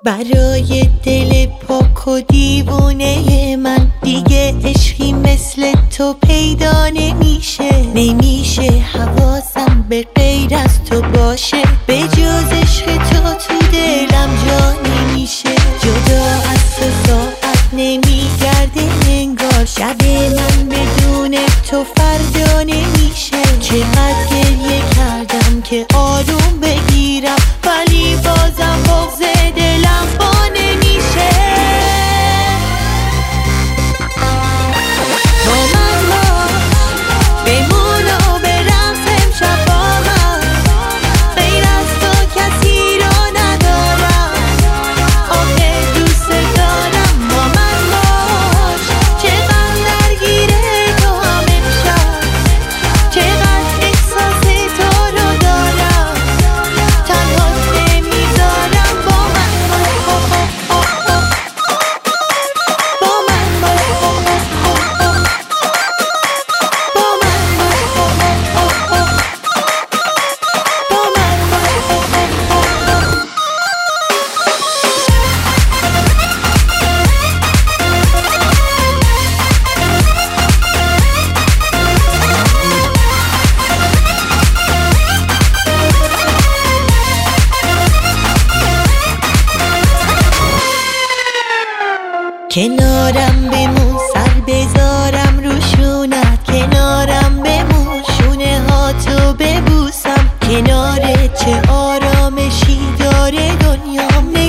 برای دل پاک و دیوونه من دیگه عشقی مثل تو پیدا نمیشه حواسم به غیر از تو باشه، به جز عشق تو دلم جا نمیشه. جدا از تو ساعت نمیگرده انگار، شب من بدون تو فردا نمیشه. چقدر گریه کردم که آروم بگیرم، ولی بازم بغض دلم با نمیشه. با من باش بمون و برقص امشب با من، غیر از تو کسی رو ندارم، آخه دوست دارم. با من باش چقدر درگیره تو هم امشب، چقدر احساس تو رو دارم، تنهات نمیذارم. با من باش با من باش با من باش کنارم بمون، سر بذارم روشونت، کنارم بمون، شونه هاتو ببوسم. کنارت چه آرامشی داره دنیام.